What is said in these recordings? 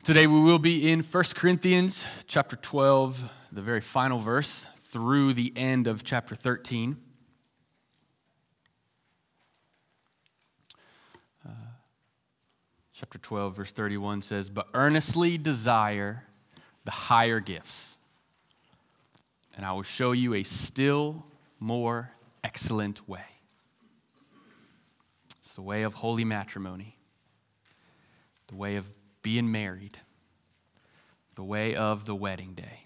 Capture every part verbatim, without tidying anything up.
Today we will be in First Corinthians chapter twelve, the very final verse, through the end of chapter thirteen. Uh, chapter twelve, verse thirty-one says, "But earnestly desire the higher gifts, and I will show you a still more excellent way." It's the way of holy matrimony, the way of being married, the way of the wedding day.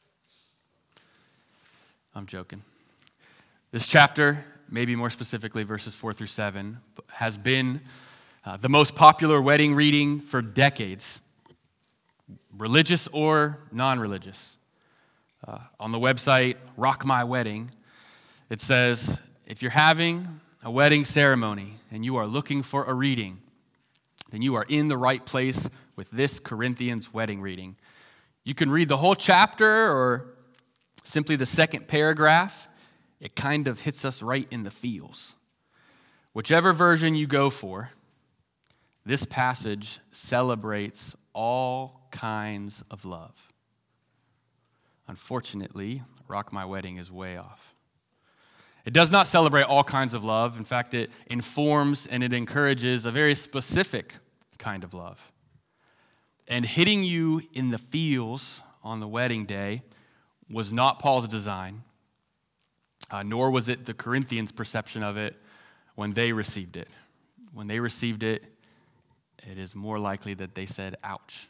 I'm joking. This chapter, maybe more specifically verses four through seven, has been uh, the most popular wedding reading for decades, religious or non-religious. Uh, on the website, Rock My Wedding, it says, if you're having a wedding ceremony and you are looking for a reading, then you are in the right place with this Corinthians wedding reading. You can read the whole chapter or simply the second paragraph. It kind of hits us right in the feels. Whichever version you go for, this passage celebrates all kinds of love. Unfortunately, Rock My Wedding is way off. It does not celebrate all kinds of love. In fact, it informs and it encourages a very specific kind of love. And hitting you in the feels on the wedding day was not Paul's design, uh, nor was it the Corinthians' perception of it when they received it. When they received it, it is more likely that they said, ouch.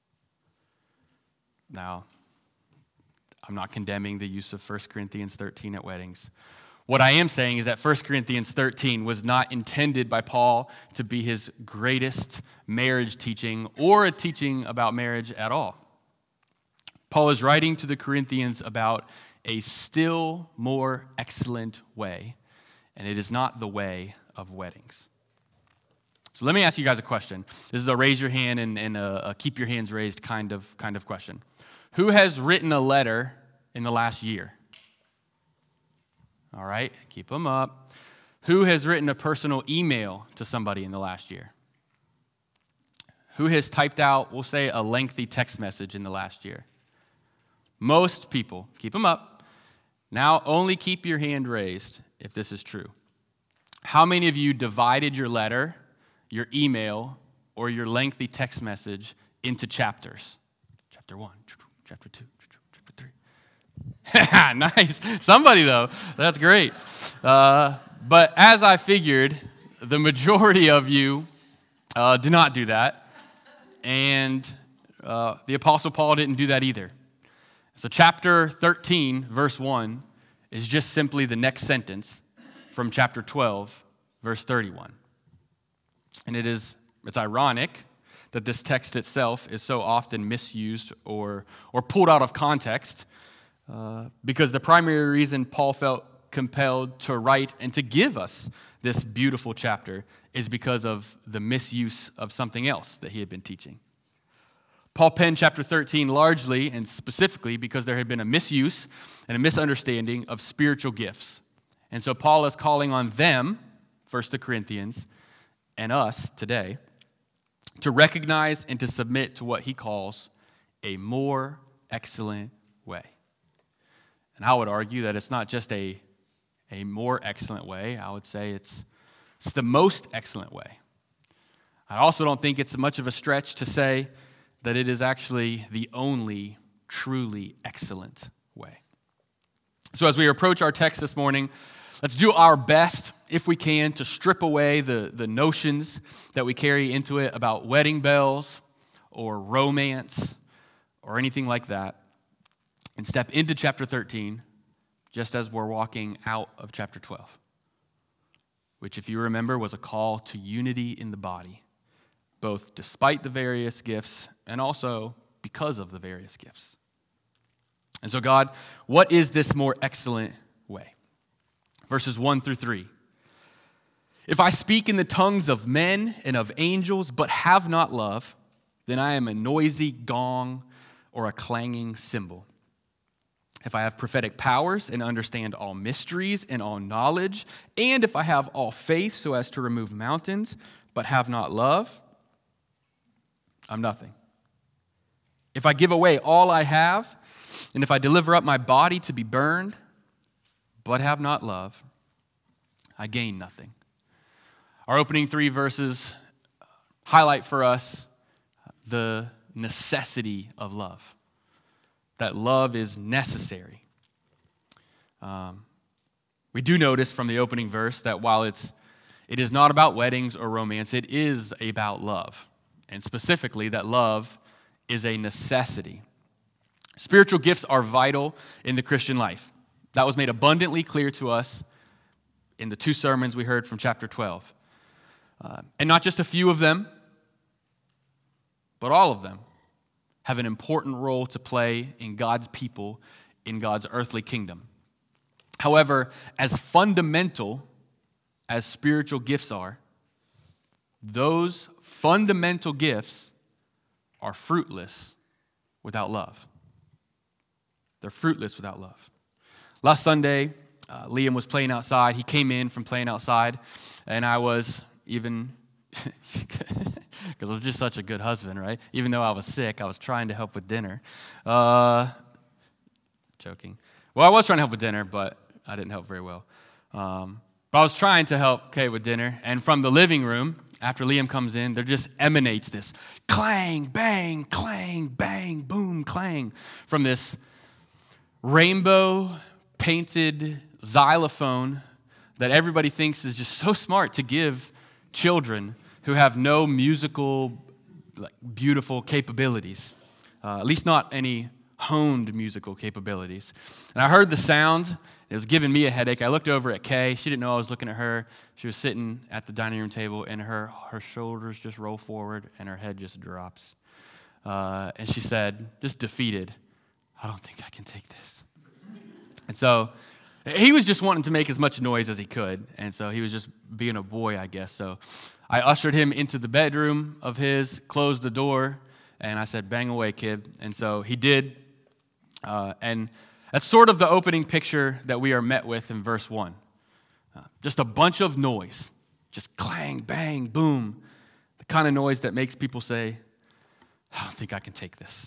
Now, I'm not condemning the use of First Corinthians thirteen at weddings. What I am saying is that First Corinthians thirteen was not intended by Paul to be his greatest marriage teaching or a teaching about marriage at all. Paul is writing to the Corinthians about a still more excellent way, and it is not the way of weddings. So let me ask you guys a question. This is a raise your hand and, and a, a keep your hands raised kind of, kind of question. Who has written a letter in the last year? All right, keep them up. Who has written a personal email to somebody in the last year? Who has typed out, we'll say, a lengthy text message in the last year? Most people, keep them up. Now only keep your hand raised if this is true. How many of you divided your letter, your email, or your lengthy text message into chapters? Chapter one, chapter two. Nice. Somebody, though. That's great. Uh, but as I figured, the majority of you uh, do not do that. And uh, the Apostle Paul didn't do that either. So chapter thirteen, verse one, is just simply the next sentence from chapter twelve, verse thirty-one. And it is, it's ironic that this text itself is so often misused or, or pulled out of context. Uh, because the primary reason Paul felt compelled to write and to give us this beautiful chapter is because of the misuse of something else that he had been teaching. Paul penned chapter thirteen largely and specifically because there had been a misuse and a misunderstanding of spiritual gifts. And so Paul is calling on them, first the Corinthians, and us today, to recognize and to submit to what he calls a more excellent way. And I would argue that it's not just a, a more excellent way. I would say it's, it's the most excellent way. I also don't think it's much of a stretch to say that it is actually the only truly excellent way. So as we approach our text this morning, let's do our best, if we can, to strip away the, the notions that we carry into it about wedding bells or romance or anything like that, and step into chapter thirteen, just as we're walking out of chapter twelve, which, if you remember, was a call to unity in the body, both despite the various gifts and also because of the various gifts. And so, God, what is this more excellent way? Verses one through three. If I speak in the tongues of men and of angels, but have not love, then I am a noisy gong or a clanging cymbal. If I have prophetic powers and understand all mysteries and all knowledge, and if I have all faith so as to remove mountains, but have not love, I'm nothing. If I give away all I have, and if I deliver up my body to be burned, but have not love, I gain nothing. Our opening three verses highlight for us the necessity of love, that love is necessary. Um, we do notice from the opening verse that while it's it is not about weddings or romance, it is about love, and specifically that love is a necessity. Spiritual gifts are vital in the Christian life. That was made abundantly clear to us in the two sermons we heard from chapter twelve. Uh, and not just a few of them, but all of them have an important role to play in God's people, in God's earthly kingdom. However, as fundamental as spiritual gifts are, those fundamental gifts are fruitless without love. They're fruitless without love. Last Sunday, uh, Liam was playing outside. He came in from playing outside, and I was even, because I was just such a good husband, right? Even though I was sick, I was trying to help with dinner. Uh, joking. Well, I was trying to help with dinner, but I didn't help very well. Um, but I was trying to help Kay with dinner, and from the living room, after Liam comes in, there just emanates this clang, bang, clang, bang, boom, clang from this rainbow-painted xylophone that everybody thinks is just so smart to give children who have no musical, like, beautiful capabilities, uh, at least not any honed musical capabilities. And I heard the sound. It was giving me a headache. I looked over at Kay. She didn't know I was looking at her. She was sitting at the dining room table, and her, her shoulders just roll forward, and her head just drops. Uh, and she said, just defeated, I don't think I can take this. And so he was just wanting to make as much noise as he could, and so he was just being a boy, I guess. So I ushered him into the bedroom of his, closed the door, and I said, bang away, kid. And so he did, uh, and that's sort of the opening picture that we are met with in verse one. Uh, just a bunch of noise, just clang, bang, boom, the kind of noise that makes people say, I don't think I can take this.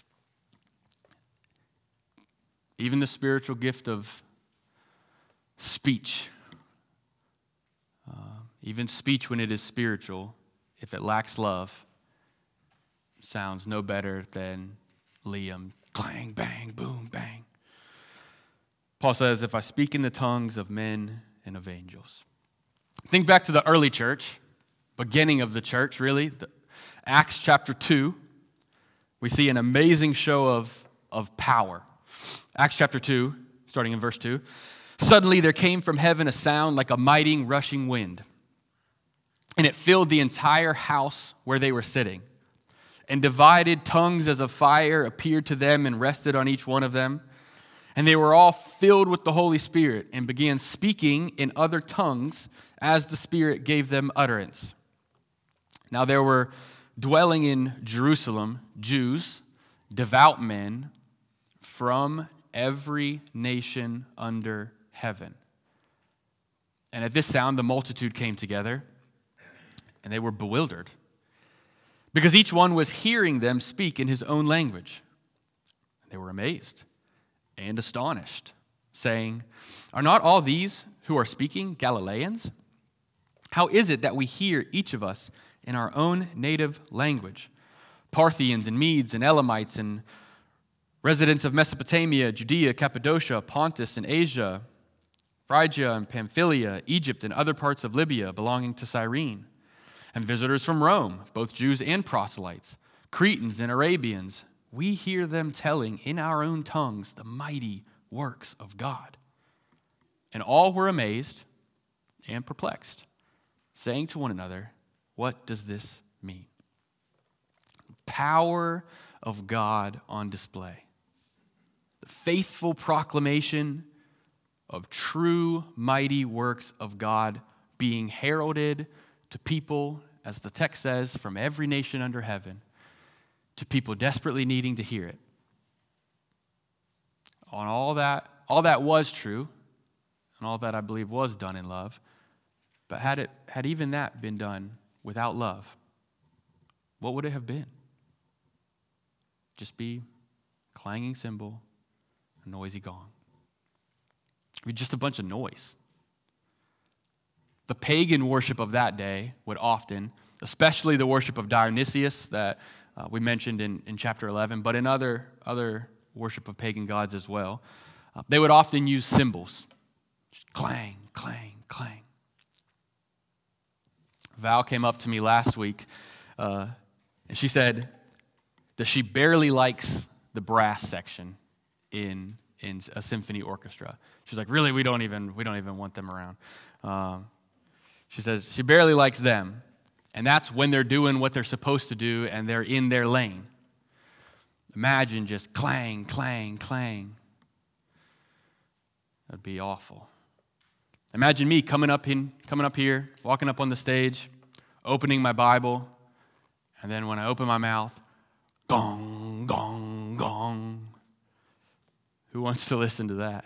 Even the spiritual gift of speech, uh, even speech when it is spiritual, if it lacks love, sounds no better than Liam, clang, bang, boom, bang. Paul says, if I speak in the tongues of men and of angels. Think back to the early church, beginning of the church, really. The, Acts chapter two, we see an amazing show of, of power. Acts chapter two, starting in verse two. Suddenly there came from heaven a sound like a mighty rushing wind, and it filled the entire house where they were sitting. And divided tongues as of fire appeared to them and rested on each one of them. And they were all filled with the Holy Spirit and began speaking in other tongues as the Spirit gave them utterance. Now there were dwelling in Jerusalem Jews, devout men from every nation under heaven. And at this sound, the multitude came together, and they were bewildered, because each one was hearing them speak in his own language. They were amazed and astonished, saying, are not all these who are speaking Galileans? How is it that we hear each of us in our own native language? Parthians and Medes and Elamites and residents of Mesopotamia, Judea, Cappadocia, Pontus and Asia, Phrygia and Pamphylia, Egypt and other parts of Libya belonging to Cyrene, and visitors from Rome, both Jews and proselytes, Cretans and Arabians, we hear them telling in our own tongues the mighty works of God. And all were amazed and perplexed, saying to one another, what does this mean? Power of God on display. The faithful proclamation of true mighty works of God being heralded to people, as the text says, from every nation under heaven, to people desperately needing to hear it. On all that, all that was true, and all that I believe was done in love, but had it had even that been done without love, what would it have been? Just be clanging cymbal, a noisy gong. Just a bunch of noise. The pagan worship of that day would often, especially the worship of Dionysius that uh, we mentioned in, in chapter eleven, but in other, other worship of pagan gods as well, uh, they would often use cymbals. Just clang, clang, clang. Val came up to me last week, uh, and she said that she barely likes the brass section in in a symphony orchestra. She's like, really, we don't even we don't even want them around. Um, she says she barely likes them, and that's when they're doing what they're supposed to do and they're in their lane. Imagine just clang, clang, clang. That'd be awful. Imagine me coming up in, coming up here, walking up on the stage, opening my Bible, and then when I open my mouth, gong, gong, gong. Who wants to listen to that?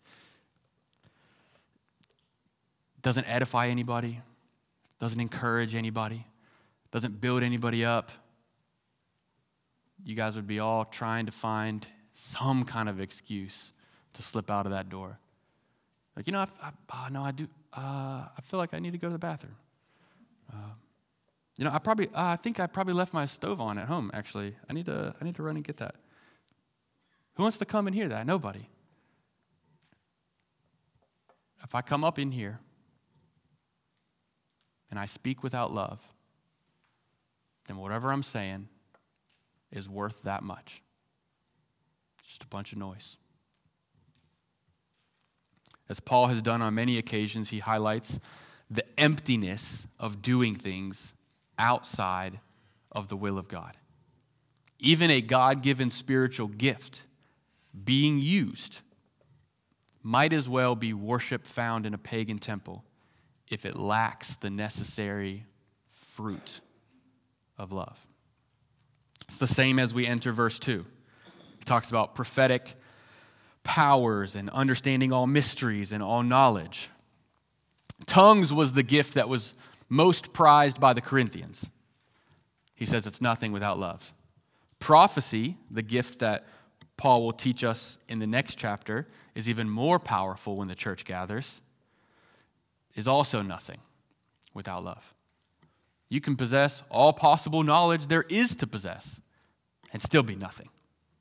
Doesn't edify anybody, doesn't encourage anybody, doesn't build anybody up. You guys would be all trying to find some kind of excuse to slip out of that door. Like, you know, I, I, uh, no, I do. Uh, I feel like I need to go to the bathroom. Uh, you know, I probably, uh, I think I probably left my stove on at home. Actually, I need to, I need to run and get that. Who wants to come and hear that? Nobody. If I come up in here and I speak without love, then whatever I'm saying is worth that much. Just a bunch of noise. As Paul has done on many occasions, he highlights the emptiness of doing things outside of the will of God. Even a God-given spiritual gift being used might as well be worship found in a pagan temple if it lacks the necessary fruit of love. It's the same as we enter verse two. He talks about prophetic powers and understanding all mysteries and all knowledge. Tongues was the gift that was most prized by the Corinthians. He says it's nothing without love. Prophecy, the gift that Paul will teach us in the next chapter, is even more powerful when the church gathers, is also nothing without love. You can possess all possible knowledge there is to possess and still be nothing.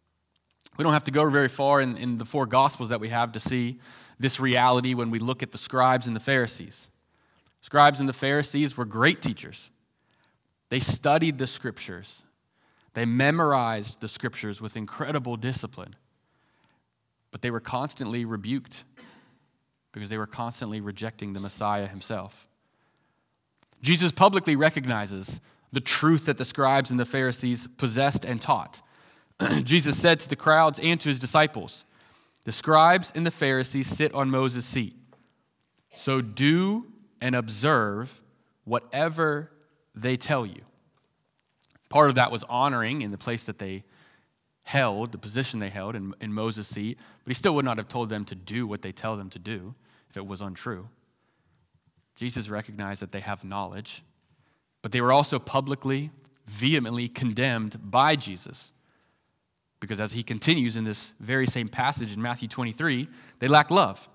We don't have to go very far in, in the four Gospels that we have to see this reality when we look at the scribes and the Pharisees. Scribes and the Pharisees were great teachers. They studied the scriptures. They memorized the scriptures with incredible discipline. But they were constantly rebuked because they were constantly rejecting the Messiah himself. Jesus publicly recognizes the truth that the scribes and the Pharisees possessed and taught. Jesus said to the crowds and to his disciples, "The scribes and the Pharisees sit on Moses' seat. So do and observe whatever they tell you." Part of that was honoring in the place that they held, the position they held in, in Moses' seat, but he still would not have told them to do what they tell them to do if it was untrue. Jesus recognized that they have knowledge, but they were also publicly, vehemently condemned by Jesus. Because as he continues in this very same passage in Matthew twenty-three, they lack love.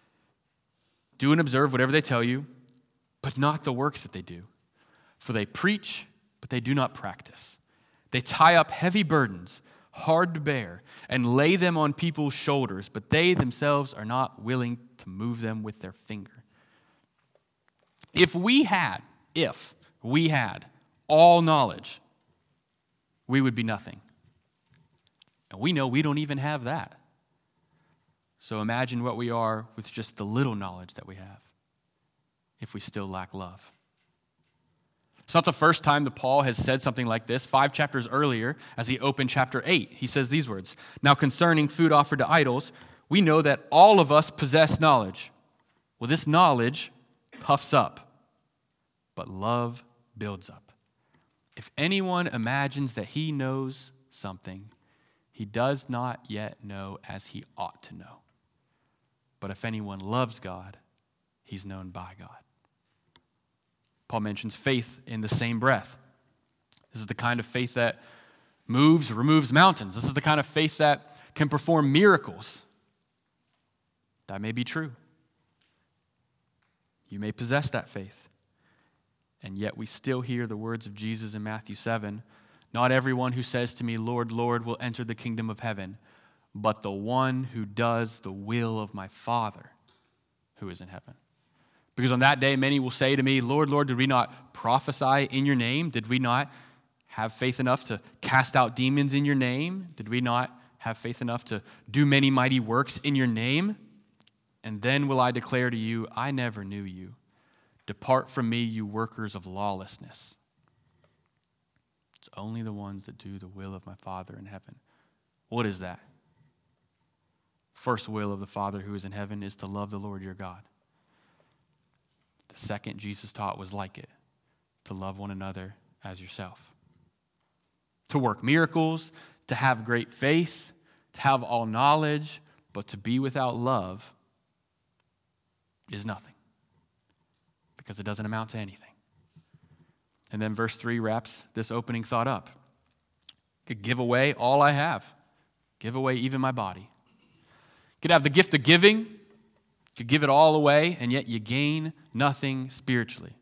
Do and observe whatever they tell you, but not the works that they do. For they preach, but they do not practice. They tie up heavy burdens, hard to bear, and lay them on people's shoulders, but they themselves are not willing to move them with their finger. If we had, if we had all knowledge, we would be nothing. And we know we don't even have that. So imagine what we are with just the little knowledge that we have if we still lack love. It's not the first time that Paul has said something like this. Five chapters earlier, as he opened chapter eight, he says these words, "Now concerning food offered to idols, we know that all of us possess knowledge. Well, this knowledge puffs up, but love builds up. If anyone imagines that he knows something, he does not yet know as he ought to know. But if anyone loves God, he's known by God." Paul mentions faith in the same breath. This is the kind of faith that moves, removes mountains. This is the kind of faith that can perform miracles. That may be true. You may possess that faith. And yet we still hear the words of Jesus in Matthew seven. Not everyone who says to me, Lord, Lord, will enter the kingdom of heaven, but the one who does the will of my Father who is in heaven. Because on that day, many will say to me, Lord, Lord, did we not prophesy in your name? Did we not have faith enough to cast out demons in your name? Did we not have faith enough to do many mighty works in your name? And then will I declare to you, I never knew you. Depart from me, you workers of lawlessness. It's only the ones that do the will of my Father in heaven. What is that? First will of the Father who is in heaven is to love the Lord your God. The second Jesus taught was like it, to love one another as yourself. To work miracles, to have great faith, to have all knowledge, but to be without love is nothing, because it doesn't amount to anything. And then verse three wraps this opening thought up. Could give away all I have, give away even my body. Could have the gift of giving, could give it all away, and yet you gain nothing spiritually.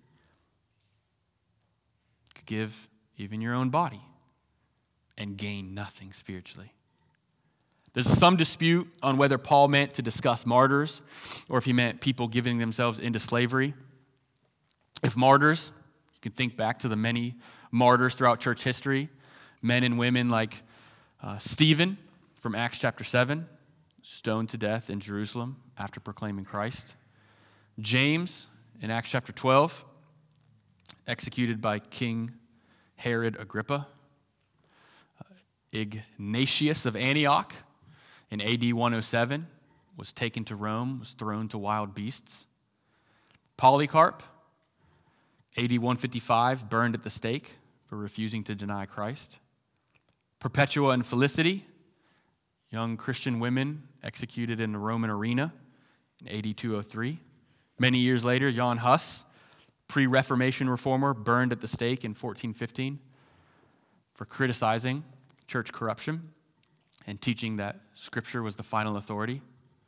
Could give even your own body and gain nothing spiritually. There's some dispute on whether Paul meant to discuss martyrs or if he meant people giving themselves into slavery. If martyrs, you can think back to the many martyrs throughout church history, men and women like uh, Stephen from Acts chapter seven, stoned to death in Jerusalem after proclaiming Christ. James in Acts chapter twelve, executed by King Herod Agrippa. Uh, Ignatius of Antioch in A D one oh seven was taken to Rome, was thrown to wild beasts. Polycarp, A D one fifty-five, burned at the stake for refusing to deny Christ. Perpetua and Felicity, young Christian women executed in the Roman arena in A D two oh three. Many years later, Jan Hus, pre-Reformation reformer, burned at the stake in fourteen fifteen for criticizing church corruption and teaching that Scripture was the final authority.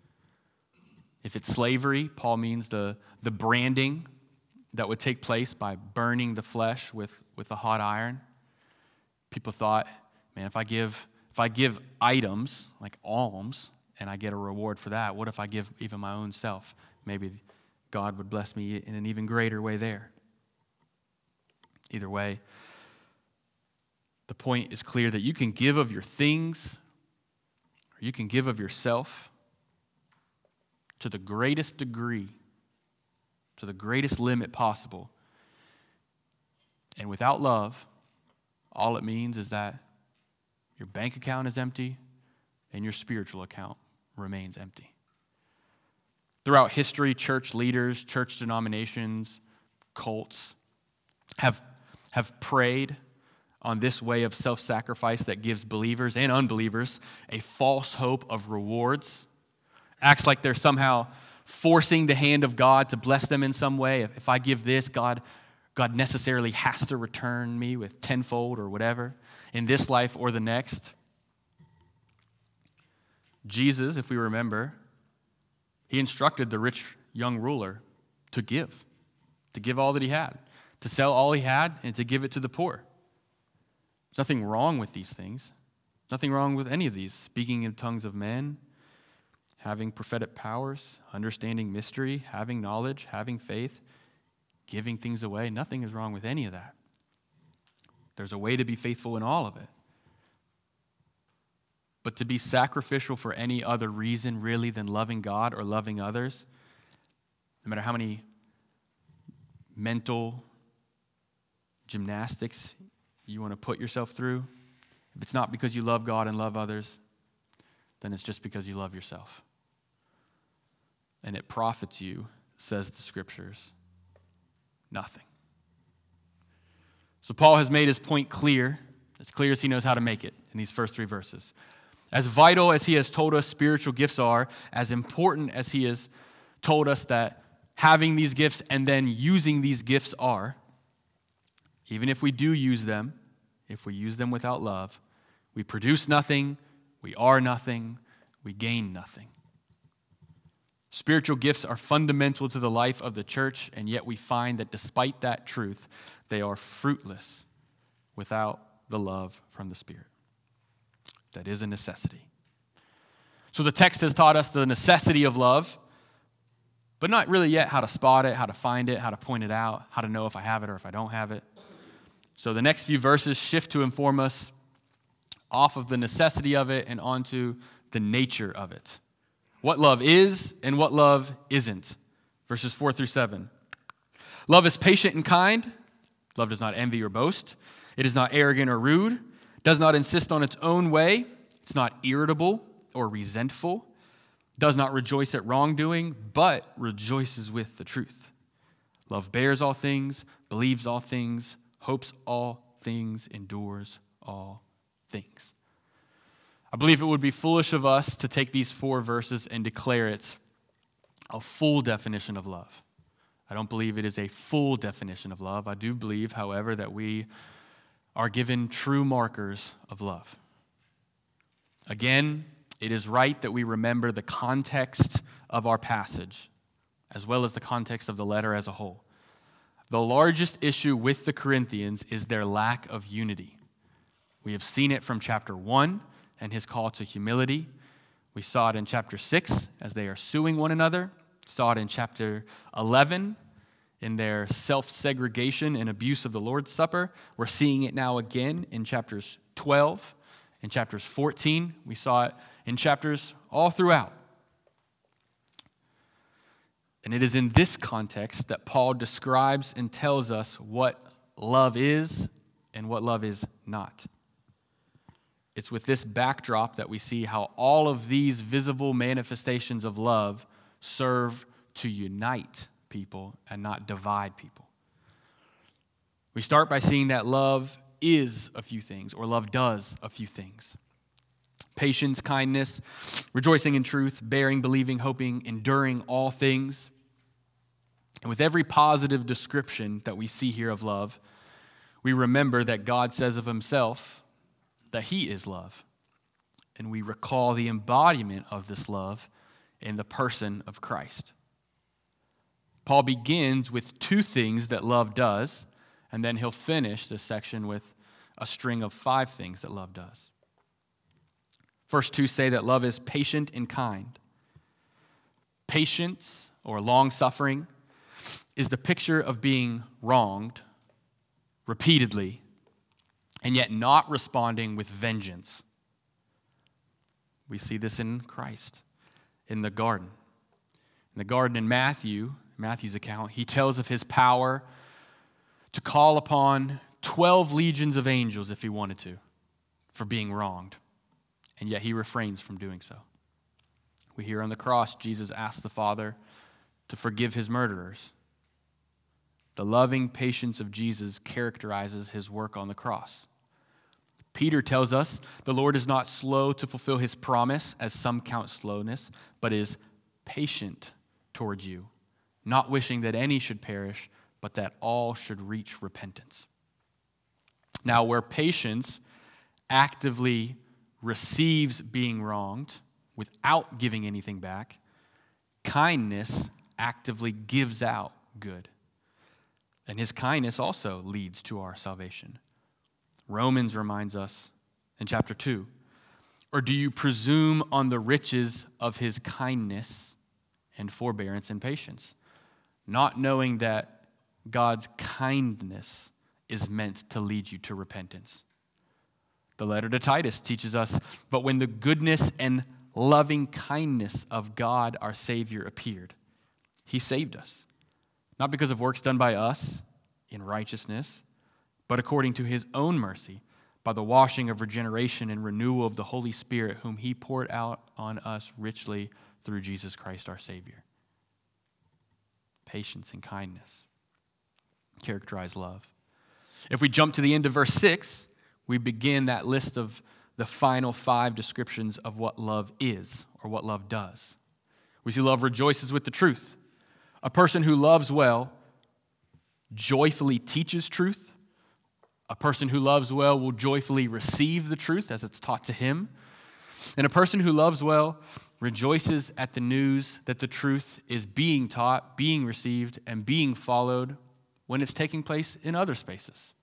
If it's slavery, Paul means the, the branding that would take place by burning the flesh with, with a hot iron. People thought, man, if I give if I give items like alms and I get a reward for that, what if I give even my own self? Maybe God would bless me in an even greater way there. Either way, the point is clear that you can give of your things or you can give of yourself to the greatest degree, to the greatest limit possible. And without love, all it means is that your bank account is empty and your spiritual account remains empty. Throughout history, church leaders, church denominations, cults have, have preyed on this way of self-sacrifice that gives believers and unbelievers a false hope of rewards. Acts like they're somehow forcing the hand of God to bless them in some way. If, if I give this, God, God necessarily has to return me with tenfold or whatever in this life or the next. Jesus, if we remember, he instructed the rich young ruler to give, to give all that he had, to sell all he had and to give it to the poor. There's nothing wrong with these things. Nothing wrong with any of these. Speaking in tongues of men, having prophetic powers, understanding mystery, having knowledge, having faith, giving things away. Nothing is wrong with any of that. There's a way to be faithful in all of it. But to be sacrificial for any other reason really than loving God or loving others, no matter how many mental gymnastics you want to put yourself through, if it's not because you love God and love others, then it's just because you love yourself. And it profits you, says the Scriptures, nothing. So Paul has made his point clear, as clear as he knows how to make it in these first three verses. As vital as he has told us spiritual gifts are, as important as he has told us that having these gifts and then using these gifts are, even if we do use them, if we use them without love, We produce nothing, we are nothing, we gain nothing. Spiritual gifts are fundamental to the life of the church, and yet we find that despite that truth, they are fruitless without the love from the Spirit. That is a necessity. So the text has taught us the necessity of love, but not really yet how to spot it, how to find it, how to point it out, how to know if I have it or if I don't have it. So the next few verses shift to inform us off of the necessity of it and onto the nature of it. What love is and what love isn't. Verses four through seven. Love is patient and kind. Love does not envy or boast. It is not arrogant or rude. Does not insist on its own way. It's not irritable or resentful. Does not rejoice at wrongdoing, but rejoices with the truth. Love bears all things, believes all things, hopes all things, endures all things. I believe it would be foolish of us to take these four verses and declare it a full definition of love. I don't believe it is a full definition of love. I do believe, however, that we are given true markers of love. Again, it is right that we remember the context of our passage, as well as the context of the letter as a whole. The largest issue with the Corinthians is their lack of unity. We have seen it from chapter one and his call to humility. We saw it in chapter six as they are suing one another. Saw it in chapter eleven in their self-segregation and abuse of the Lord's Supper. We're seeing it now again in chapters twelve, in chapters fourteen. We saw it in chapters all throughout. And it is in this context that Paul describes and tells us what love is and what love is not. It's with this backdrop that we see how all of these visible manifestations of love serve to unite people and not divide people. We start by seeing that love is a few things, or love does a few things. Patience, kindness, rejoicing in truth, bearing, believing, hoping, enduring all things. And with every positive description that we see here of love, we remember that God says of himself that he is love. And we recall the embodiment of this love in the person of Christ. Paul begins with two things that love does, and then he'll finish this section with a string of five things that love does. First two say that love is patient and kind. Patience, or long-suffering, is the picture of being wronged repeatedly and yet not responding with vengeance. We see this in Christ, in the garden. In the garden in Matthew, Matthew's account, he tells of his power to call upon twelve legions of angels if he wanted to for being wronged, and yet he refrains from doing so. We hear on the cross, Jesus asked the Father to forgive his murderers. The loving patience of Jesus characterizes his work on the cross. Peter tells us the Lord is not slow to fulfill his promise, as some count slowness, but is patient toward you, not wishing that any should perish, but that all should reach repentance. Now, where patience actively receives being wronged without giving anything back, kindness actively gives out good. And his kindness also leads to our salvation. Romans reminds us in chapter two, or do you presume on the riches of his kindness and forbearance and patience, not knowing that God's kindness is meant to lead you to repentance? The letter to Titus teaches us, but when the goodness and loving kindness of God our Savior appeared, he saved us, not because of works done by us in righteousness, but according to his own mercy, by the washing of regeneration and renewal of the Holy Spirit, whom he poured out on us richly through Jesus Christ our Savior. Patience and kindness characterize love. If we jump to the end of verse six, we begin that list of the final five descriptions of what love is, or what love does. We see love rejoices with the truth. A person who loves well joyfully teaches truth, A person who loves well will joyfully receive the truth as it's taught to him. And a person who loves well rejoices at the news that the truth is being taught, being received, and being followed when it's taking place in other spaces.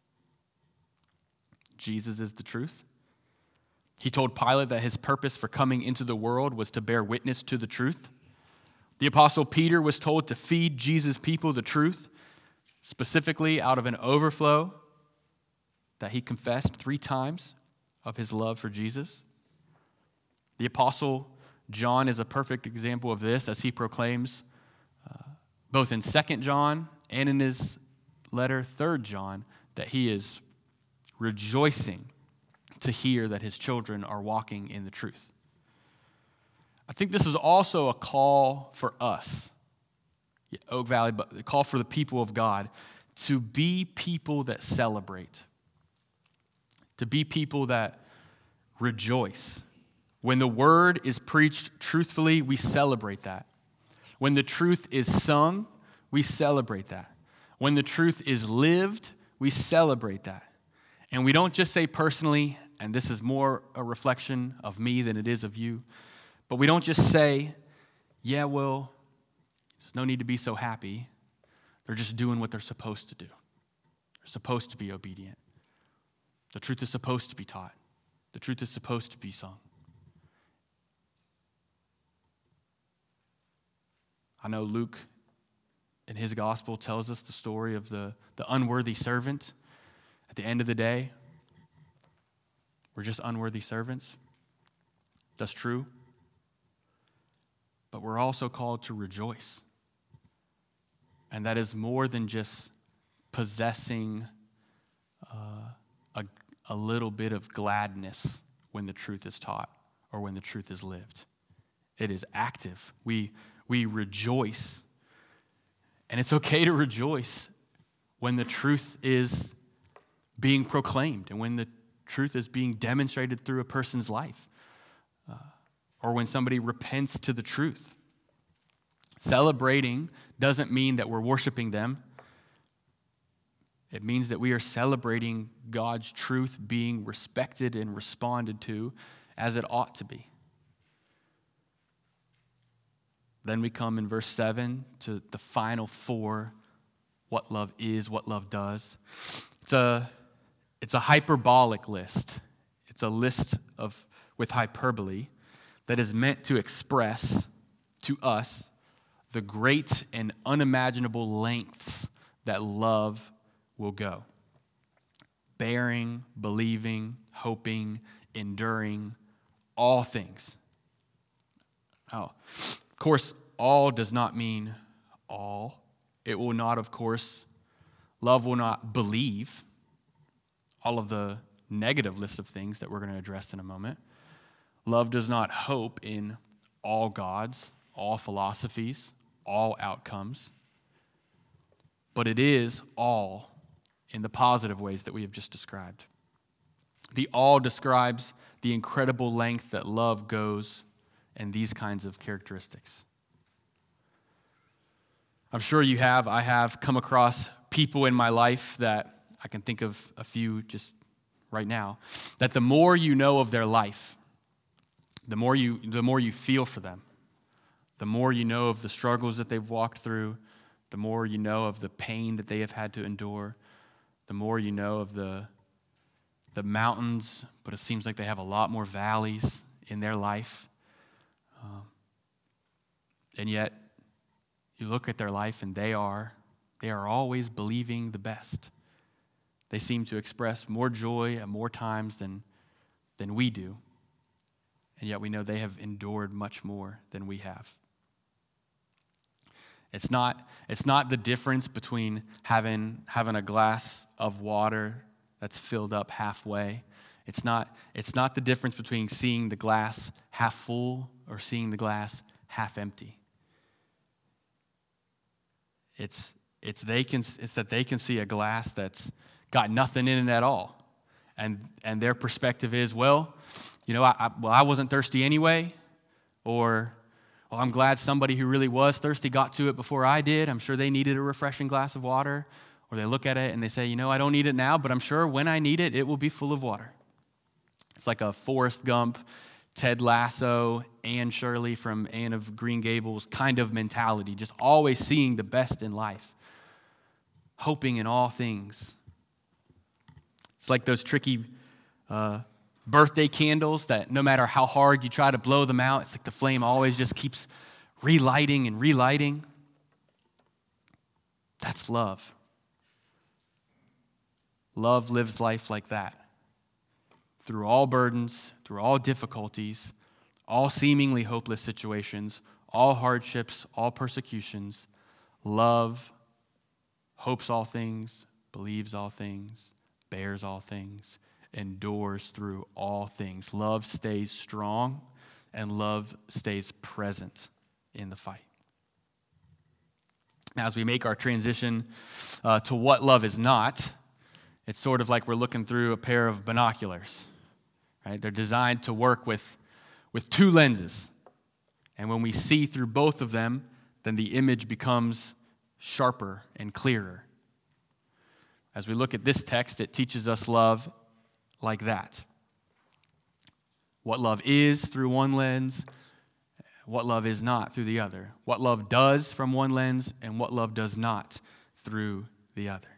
Jesus is the truth. He told Pilate that his purpose for coming into the world was to bear witness to the truth. The Apostle Peter was told to feed Jesus' people the truth, specifically out of an overflow that he confessed three times of his love for Jesus. The Apostle John is a perfect example of this as he proclaims uh, both in Second John and in his letter Third John that he is rejoicing to hear that his children are walking in the truth. I think this is also a call for us, Oak Valley, but a call for the people of God to be people that celebrate, to be people that rejoice. When the word is preached truthfully, we celebrate that. When the truth is sung, we celebrate that. When the truth is lived, we celebrate that. And we don't just say personally, and this is more a reflection of me than it is of you, but we don't just say, yeah, well, there's no need to be so happy. They're just doing what they're supposed to do. They're supposed to be obedient. The truth is supposed to be taught. The truth is supposed to be sung. I know Luke in his gospel tells us the story of the, the unworthy servant. At the end of the day, we're just unworthy servants. That's true. But we're also called to rejoice. And that is more than just possessing uh, a, a little bit of gladness when the truth is taught or when the truth is lived. It is active. We, we rejoice. And it's okay to rejoice when the truth is being proclaimed and when the truth is being demonstrated through a person's life uh, or when somebody repents to the truth. Celebrating doesn't mean that we're worshiping them. It means that we are celebrating God's truth being respected and responded to as it ought to be. Then we come in verse seven to the final four, what love is, what love does. It's a, it's a hyperbolic list. It's a list of with hyperbole that is meant to express to us the great and unimaginable lengths that love will go. Bearing, believing, hoping, enduring, all things. Oh, of course, all does not mean all. It will not, of course, love will not believe all of the negative list of things that we're going to address in a moment. Love does not hope in all gods, all philosophies, all outcomes. But it is all in the positive ways that we have just described. The all describes the incredible length that love goes and these kinds of characteristics. I'm sure you have, I have come across people in my life that I can think of a few just right now, that the more you know of their life, the more you the more you feel for them, the more you know of the struggles that they've walked through, the more you know of the pain that they have had to endure, the more you know of the the mountains, but it seems like they have a lot more valleys in their life. Um, and yet, you look at their life and they are, they are always believing the best. They seem to express more joy at more times than, than we do. And yet we know they have endured much more than we have. It's not, it's not the difference between having, having a glass of water that's filled up halfway. It's not, it's not the difference between seeing the glass half full or seeing the glass half empty. It's, it's, they can, it's that they can see a glass that's got nothing in it at all. And, and their perspective is, well, you know, I, I, well, I wasn't thirsty anyway, or, well, I'm glad somebody who really was thirsty got to it before I did. I'm sure they needed a refreshing glass of water. Or they look at it and they say, you know, I don't need it now, but I'm sure when I need it, it will be full of water. It's like a Forrest Gump, Ted Lasso, Anne Shirley from Anne of Green Gables kind of mentality, just always seeing the best in life, hoping in all things. It's like those tricky uh, birthday candles that no matter how hard you try to blow them out, it's like the flame always just keeps relighting and relighting. That's love. Love lives life like that. Through all burdens, through all difficulties, all seemingly hopeless situations, all hardships, all persecutions, love hopes all things, believes all things, bears all things, endures through all things. Love stays strong, and love stays present in the fight. Now, as we make our transition uh, to what love is not, it's sort of like we're looking through a pair of binoculars, right? They're designed to work with, with two lenses. And when we see through both of them, then the image becomes sharper and clearer. As we look at this text, it teaches us love like that. What love is through one lens, what love is not through the other. What love does from one lens, and what love does not through the other.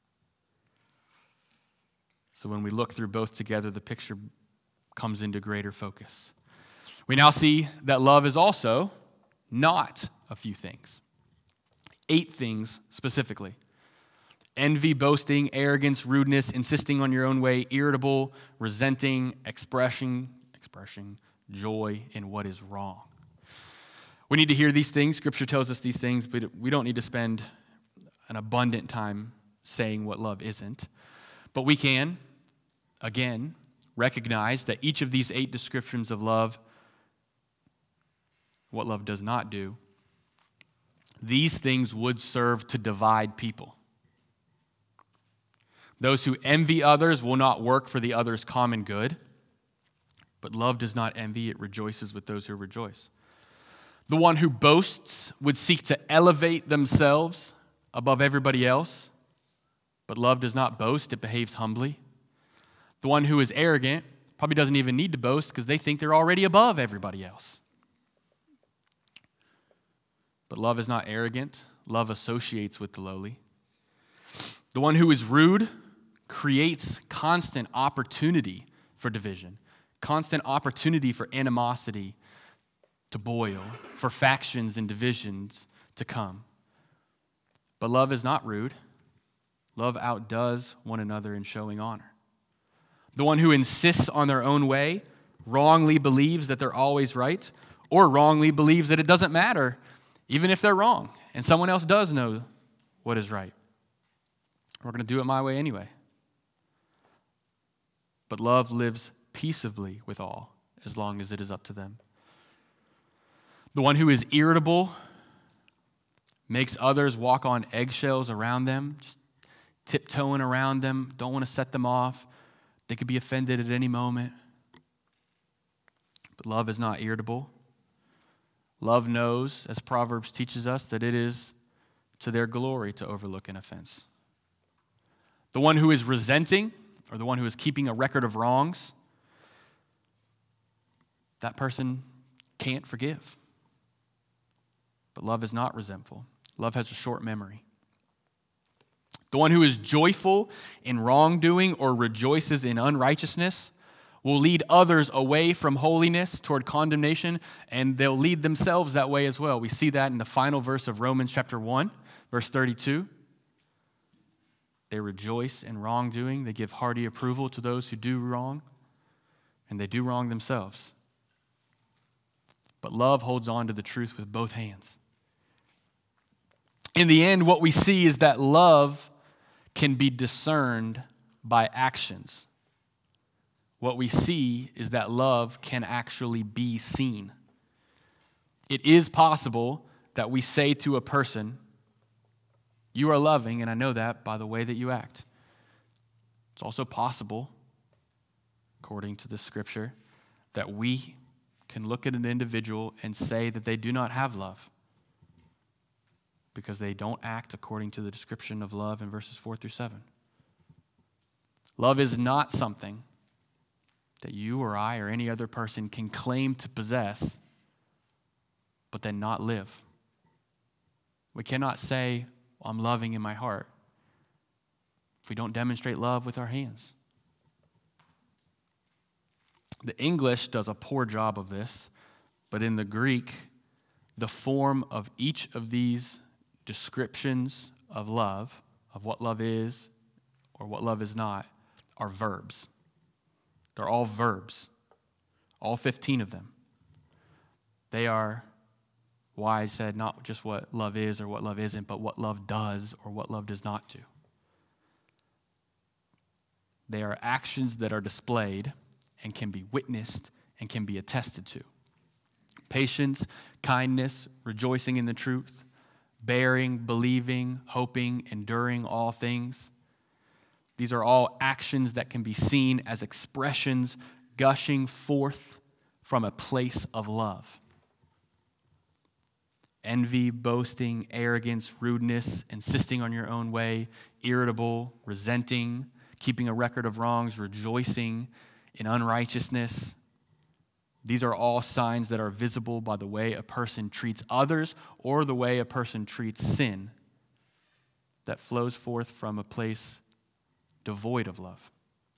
So when we look through both together, the picture comes into greater focus. We now see that love is also not a few things. Eight things specifically. Envy, boasting, arrogance, rudeness, insisting on your own way, irritable, resenting, expressing, expressing joy in what is wrong. We need to hear these things. Scripture tells us these things, but we don't need to spend an abundant time saying what love isn't. But we can, again, recognize that each of these eight descriptions of love, what love does not do, these things would serve to divide people. Those who envy others will not work for the other's common good, but love does not envy, it rejoices with those who rejoice. The one who boasts would seek to elevate themselves above everybody else, but love does not boast, it behaves humbly. The one who is arrogant probably doesn't even need to boast because they think they're already above everybody else. But love is not arrogant. Love associates with the lowly. The one who is rude creates constant opportunity for division, constant opportunity for animosity to boil, for factions and divisions to come. But love is not rude. Love outdoes one another in showing honor. The one who insists on their own way wrongly believes that they're always right, or wrongly believes that it doesn't matter, even if they're wrong, and someone else does know what is right. We're going to do it my way anyway. But love lives peaceably with all, as long as it is up to them. The one who is irritable makes others walk on eggshells around them, just tiptoeing around them, don't want to set them off. They could be offended at any moment. But love is not irritable. Love knows, as Proverbs teaches us, that it is to their glory to overlook an offense. The one who is resenting, or the one who is keeping a record of wrongs, that person can't forgive. But love is not resentful. Love has a short memory. The one who is joyful in wrongdoing or rejoices in unrighteousness will lead others away from holiness toward condemnation, and they'll lead themselves that way as well. We see that in the final verse of Romans chapter one, verse thirty-two. They rejoice in wrongdoing. They give hearty approval to those who do wrong, and they do wrong themselves. But love holds on to the truth with both hands. In the end, what we see is that love can be discerned by actions. What we see is that love can actually be seen. It is possible that we say to a person, "You are loving, and I know that by the way that you act." It's also possible, according to the scripture, that we can look at an individual and say that they do not have love. because they don't act according to the description of love in verses four through seven. Love is not something that you or I or any other person can claim to possess, but then not live. We cannot say, I'm loving in my heart, if we don't demonstrate love with our hands. The English does a poor job of this, but in the Greek, the form of each of these descriptions of love, of what love is or what love is not, are verbs. They're all verbs, all fifteen of them. They are why I said not just what love is or what love isn't, but what love does or what love does not do. They are actions that are displayed and can be witnessed and can be attested to. Patience, kindness, rejoicing in the truth, bearing, believing, hoping, enduring all things. These are all actions that can be seen as expressions gushing forth from a place of love. Envy, boasting, arrogance, rudeness, insisting on your own way, irritable, resenting, keeping a record of wrongs, rejoicing in unrighteousness. These are all signs that are visible by the way a person treats others or the way a person treats sin that flows forth from a place devoid of love.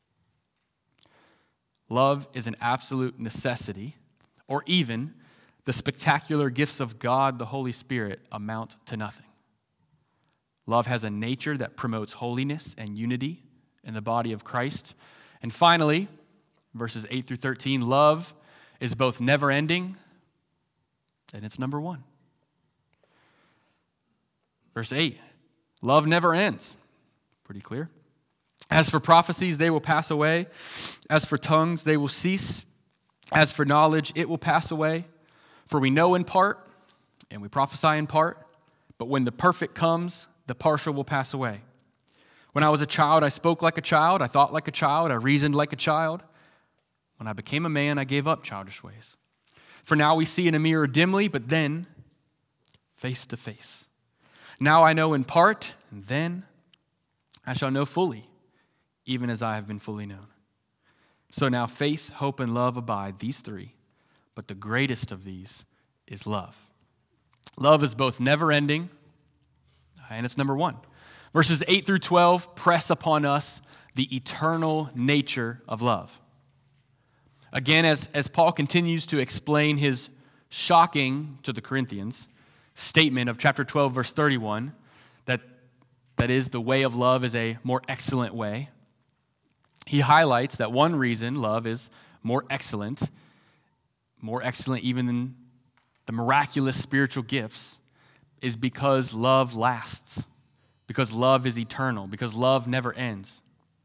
Love is an absolute necessity, or even the spectacular gifts of God, the Holy Spirit, amount to nothing. Love has a nature that promotes holiness and unity in the body of Christ. And finally, verses eight through thirteen, love is both never-ending and it's number one. Verse eight, love never ends. Pretty clear. As for prophecies, they will pass away. As for tongues, they will cease. As for knowledge, it will pass away. For we know in part, and we prophesy in part, but when the perfect comes, the partial will pass away. When I was a child, I spoke like a child, I thought like a child, I reasoned like a child. When I became a man, I gave up childish ways. For now we see in a mirror dimly, but then face to face. Now I know in part, and then I shall know fully, even as I have been fully known. So now faith, hope, and love abide, these three, but the greatest of these is love. Love is both never-ending, and it's number one. Verses eight through twelve press upon us the eternal nature of love. Again, as, as Paul continues to explain his shocking to the Corinthians statement of chapter twelve, verse thirty-one, that, that is, the way of love is a more excellent way, he highlights that one reason love is more excellent, more excellent even than the miraculous spiritual gifts, is because love lasts, because love is eternal, because love never ends.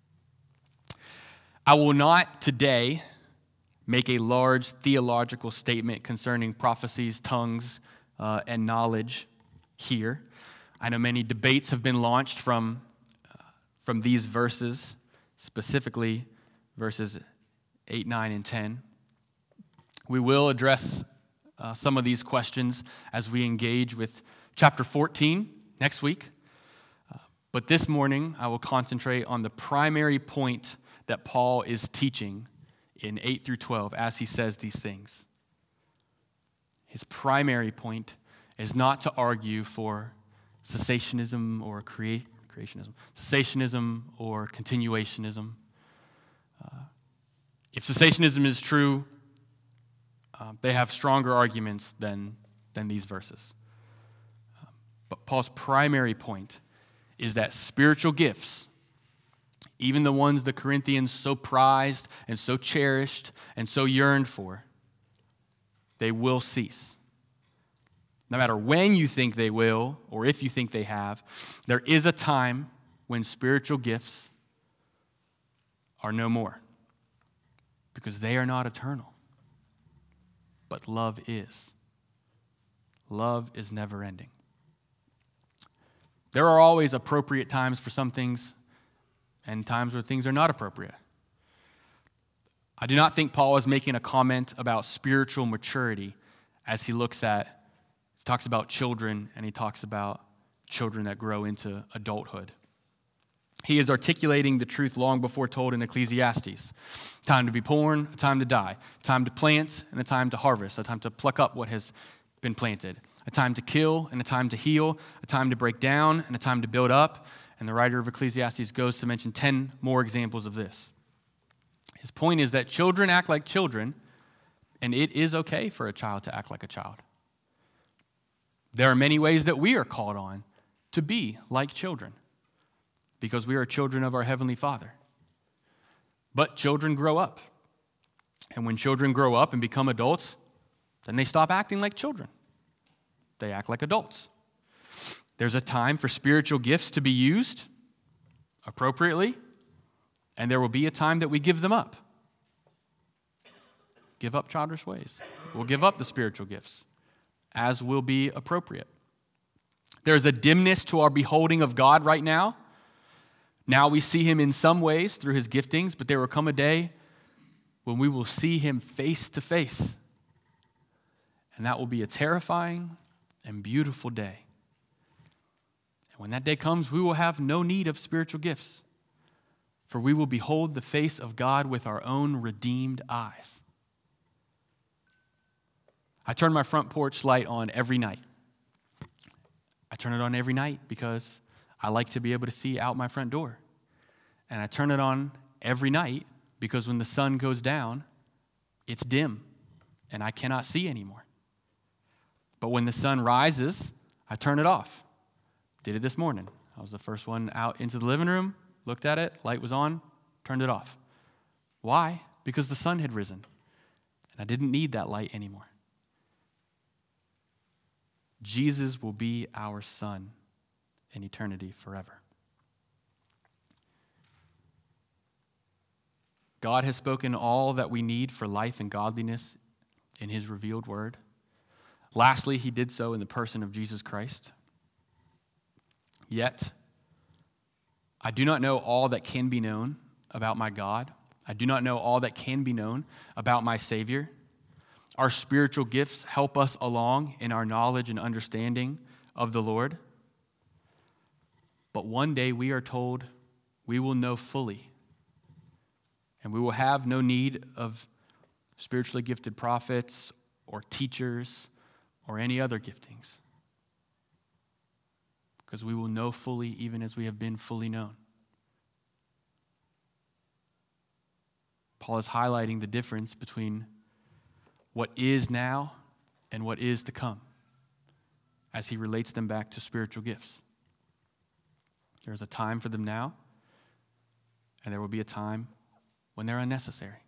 I will not today make a large theological statement concerning prophecies, tongues, uh, and knowledge here. I know many debates have been launched from, uh, from these verses, specifically verses eight, nine, and ten. We will address uh, some of these questions as we engage with chapter fourteen next week. Uh, but this morning, I will concentrate on the primary point that Paul is teaching in eight through twelve as he says these things. His primary point is not to argue for cessationism or crea- creationism, cessationism or continuationism. Uh, if cessationism is true, uh, they have stronger arguments than, than these verses. Uh, but Paul's primary point is that spiritual gifts, even the ones the Corinthians so prized and so cherished and so yearned for, they will cease. No matter when you think they will, or if you think they have, there is a time when spiritual gifts are no more, because they are not eternal. But love is. Love is never ending. There are always appropriate times for some things and times where things are not appropriate. I do not think Paul is making a comment about spiritual maturity as he looks at, he talks about children and he talks about children that grow into adulthood. He is articulating the truth long before told in Ecclesiastes. Time to be born, a time to die. Time to plant and a time to harvest. A time to pluck up what has been planted. A time to kill and a time to heal. A time to break down and a time to build up. And the writer of Ecclesiastes goes to mention ten more examples of this. His point is that children act like children, and it is okay for a child to act like a child. There are many ways that we are called on to be like children, because we are children of our Heavenly Father. But children grow up. And when children grow up and become adults, then they stop acting like children. They act like adults. There's a time for spiritual gifts to be used appropriately, and there will be a time that we give them up. Give up childish ways. We'll give up the spiritual gifts, as will be appropriate. There's a dimness to our beholding of God right now. Now we see him in some ways through his giftings, but there will come a day when we will see him face to face. And that will be a terrifying and beautiful day. And when that day comes, we will have no need of spiritual gifts, for we will behold the face of God with our own redeemed eyes. I turn my front porch light on every night. I turn it on every night because I like to be able to see out my front door. And I turn it on every night because when the sun goes down, it's dim and I cannot see anymore. But when the sun rises, I turn it off. Did it this morning. I was the first one out into the living room, looked at it, light was on, turned it off. Why? Because the sun had risen and I didn't need that light anymore. Jesus will be our sun in eternity forever. God has spoken all that we need for life and godliness in his revealed word. Lastly, he did so in the person of Jesus Christ. Yet, I do not know all that can be known about my God. I do not know all that can be known about my Savior. Our spiritual gifts help us along in our knowledge and understanding of the Lord. But one day we are told we will know fully, and we will have no need of spiritually gifted prophets or teachers or any other giftings, because we will know fully even as we have been fully known. Paul is highlighting the difference between what is now and what is to come as he relates them back to spiritual gifts. There's a time for them now, and there will be a time when they're unnecessary.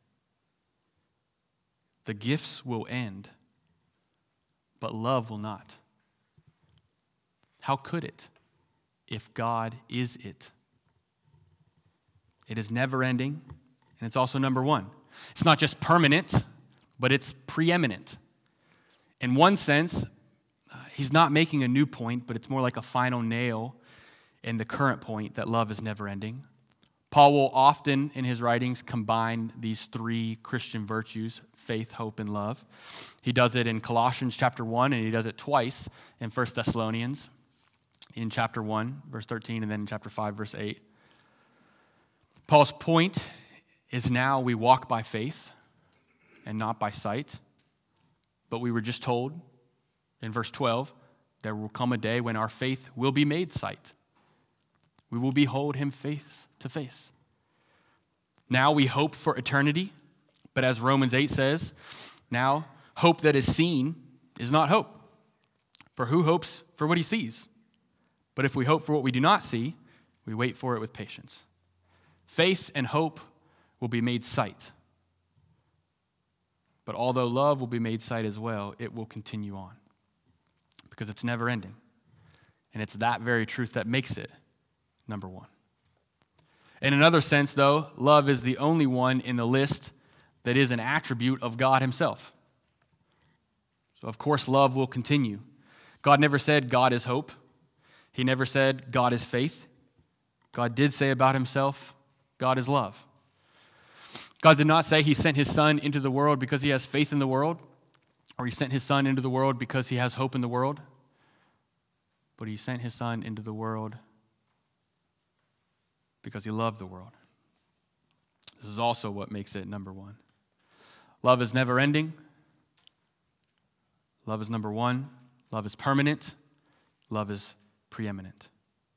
The gifts will end, but love will not. How could it if God is it? It is never ending, and it's also number one. It's not just permanent, but it's preeminent. In one sense, uh, he's not making a new point, but it's more like a final nail in the current point that love is never ending. Paul will often, in his writings, combine these three Christian virtues, faith, hope, and love. He does it in Colossians chapter one, and he does it twice in First Thessalonians, in chapter one, verse thirteen, and then in chapter five, verse eight. Paul's point is now we walk by faith and not by sight. But we were just told in verse twelve, there will come a day when our faith will be made sight. We will behold him face to face. Now we hope for eternity, but as Romans eight says, now hope that is seen is not hope. For who hopes for what he sees? But if we hope for what we do not see, we wait for it with patience. Faith and hope will be made sight. But although love will be made sight as well, it will continue on because it's never ending. And it's that very truth that makes it number one. In another sense, though, love is the only one in the list that is an attribute of God himself. So, of course, love will continue. God never said God is hope. He never said God is faith. God did say about himself, God is love. God did not say he sent his son into the world because he has faith in the world, or he sent his son into the world because he has hope in the world. but he sent his son into the world because he loved the world. This is also what makes it number one. Love is never ending. Love is number one. Love is permanent. Love is preeminent.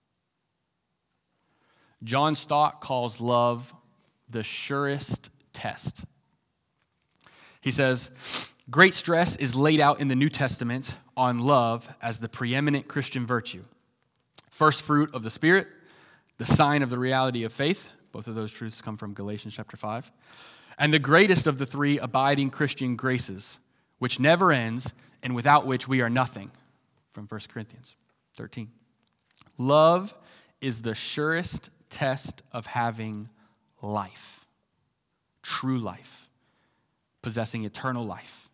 John Stott calls love the surest test. He says, great stress is laid out in the New Testament on love as the preeminent Christian virtue. First fruit of the Spirit, the sign of the reality of faith. Both of those truths come from Galatians chapter five. And the greatest of the three abiding Christian graces, which never ends and without which we are nothing, from First Corinthians thirteen. Love is the surest test of having life, true life, possessing eternal life.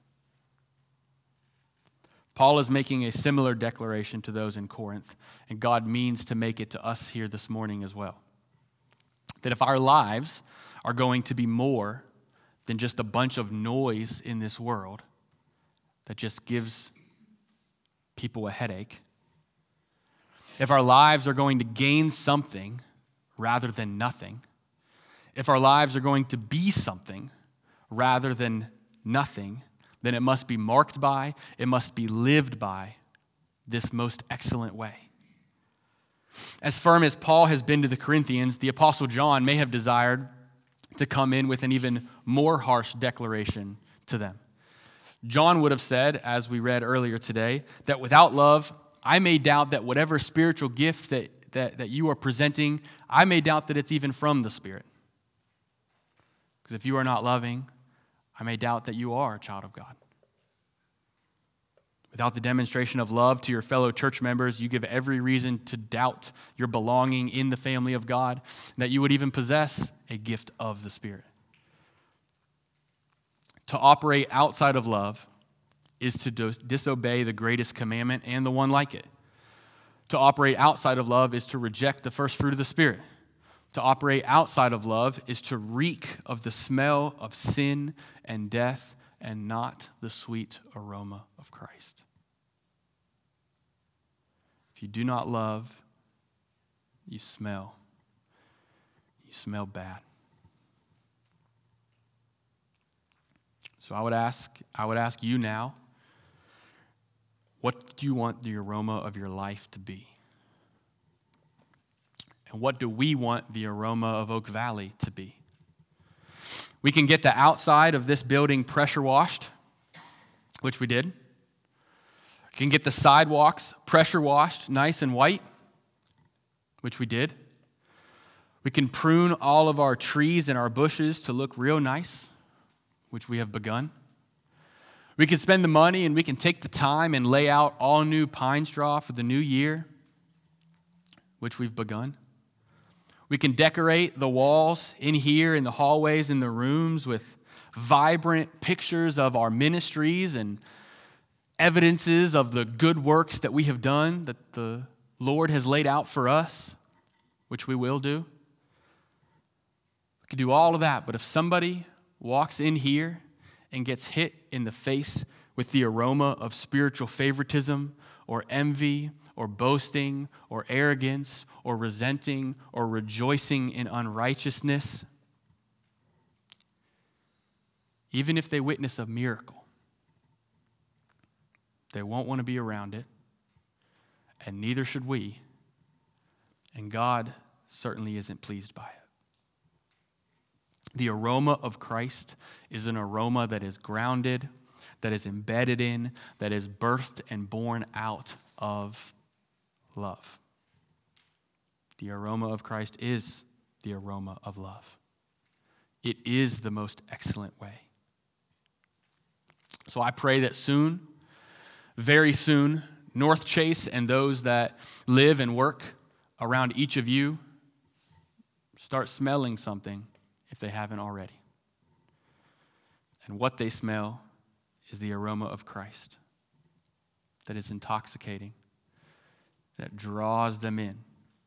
Paul is making a similar declaration to those in Corinth, and God means to make it to us here this morning as well. That if our lives are going to be more than just a bunch of noise in this world that just gives people a headache, if our lives are going to gain something rather than nothing, if our lives are going to be something rather than nothing, then it must be marked by, it must be lived by this most excellent way. As firm as Paul has been to the Corinthians, the Apostle John may have desired to come in with an even more harsh declaration to them. John would have said, as we read earlier today, that without love, I may doubt that whatever spiritual gift that, that, that you are presenting, I may doubt that it's even from the Spirit. Because if you are not loving, I may doubt that you are a child of God. Without the demonstration of love to your fellow church members, you give every reason to doubt your belonging in the family of God, that you would even possess a gift of the Spirit. To operate outside of love is to disobey the greatest commandment and the one like it. To operate outside of love is to reject the first fruit of the Spirit. To operate outside of love is to reek of the smell of sin and death and not the sweet aroma of Christ. If you do not love, you smell. You smell bad. So I would ask, I would ask you now, what do you want the aroma of your life to be? And what do we want the aroma of Oak Valley to be? We can get the outside of this building pressure washed, which we did. We can get the sidewalks pressure washed, nice and white, which we did. We can prune all of our trees and our bushes to look real nice, which we have begun. We can spend the money and we can take the time and lay out all new pine straw for the new year, which we've begun. We can decorate the walls in here, in the hallways, in the rooms with vibrant pictures of our ministries and evidences of the good works that we have done, that the Lord has laid out for us, which we will do. We can do all of that, but if somebody walks in here and gets hit in the face with the aroma of spiritual favoritism or envy or boasting or arrogance or resenting or rejoicing in unrighteousness, even if they witness a miracle, they won't want to be around it, and neither should we, and God certainly isn't pleased by it. The aroma of Christ is an aroma that is grounded, that is embedded in, that is birthed and born out of love. The aroma of Christ is the aroma of love. It is the most excellent way. So I pray that soon, very soon, North Chase and those that live and work around each of you start smelling something if they haven't already. And what they smell is the aroma of Christ that is intoxicating, that draws them in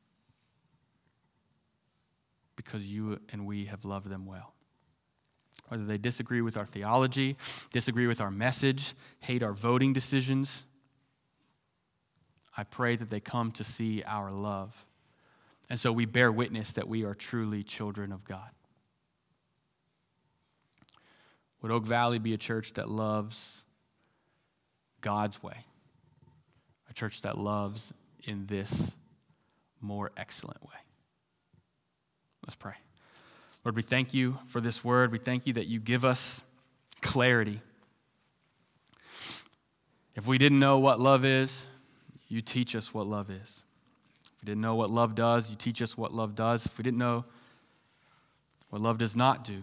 because you and we have loved them well. Whether they disagree with our theology, disagree with our message, hate our voting decisions, I pray that they come to see our love. And so we bear witness that we are truly children of God. Would Oak Valley be a church that loves God's way? A church that loves in this more excellent way. Let's pray. Lord, we thank you for this word. We thank you that you give us clarity. If we didn't know what love is, you teach us what love is. If we didn't know what love does, you teach us what love does. If we didn't know what love does not do,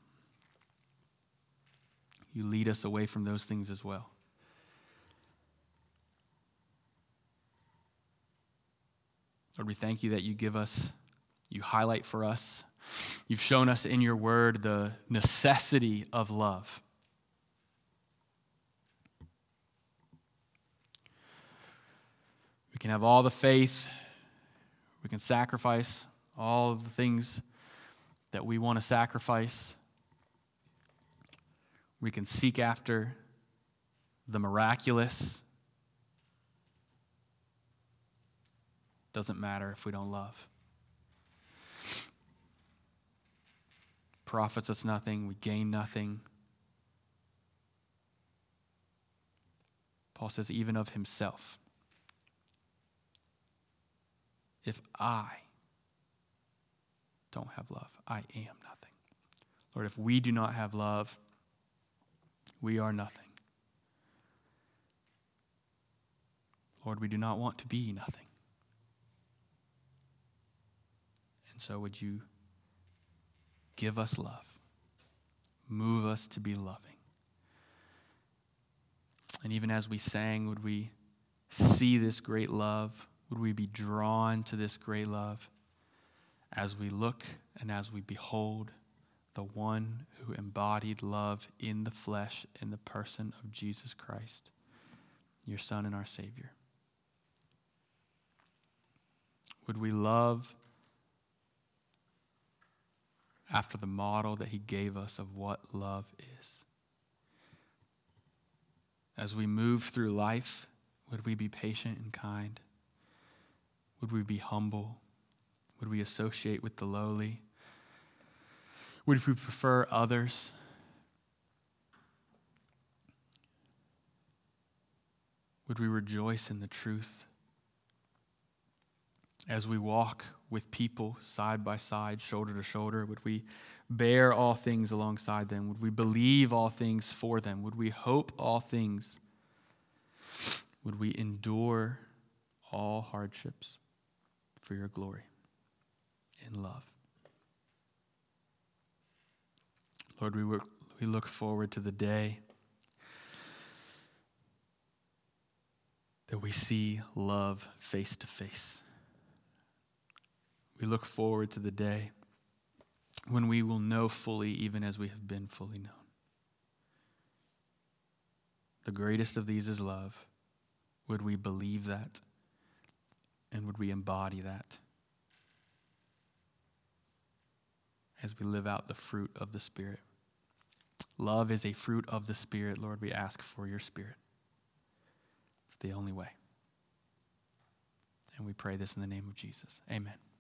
you lead us away from those things as well. Lord, we thank you that you give us, you highlight for us, you've shown us in your word the necessity of love. We can have all the faith, we can sacrifice all of the things that we want to sacrifice. We can seek after the miraculous. Doesn't matter if we don't love. Profits us nothing, we gain nothing. Paul says, even of himself. If I don't have love, I am nothing. Lord, if we do not have love, we are nothing. Lord, we do not want to be nothing. And so would you give us love, move us to be loving. And even as we sang, would we see this great love? Would we be drawn to this great love as we look and as we behold the one who embodied love in the flesh in the person of Jesus Christ, your Son and our Savior? Would we love after the model that he gave us of what love is? As we move through life, would we be patient and kind? Would we be humble? Would we associate with the lowly? Would we prefer others? Would we rejoice in the truth? As we walk with people side by side, shoulder to shoulder, would we bear all things alongside them? Would we believe all things for them? Would we hope all things? Would we endure all hardships for your glory in love? Lord, we work, we look forward to the day that we see love face to face. We look forward to the day when we will know fully, even as we have been fully known. The greatest of these is love. Would we believe that? And would we embody that as we live out the fruit of the Spirit? Love is a fruit of the Spirit. Lord, we ask for your Spirit. It's the only way. And we pray this in the name of Jesus. Amen.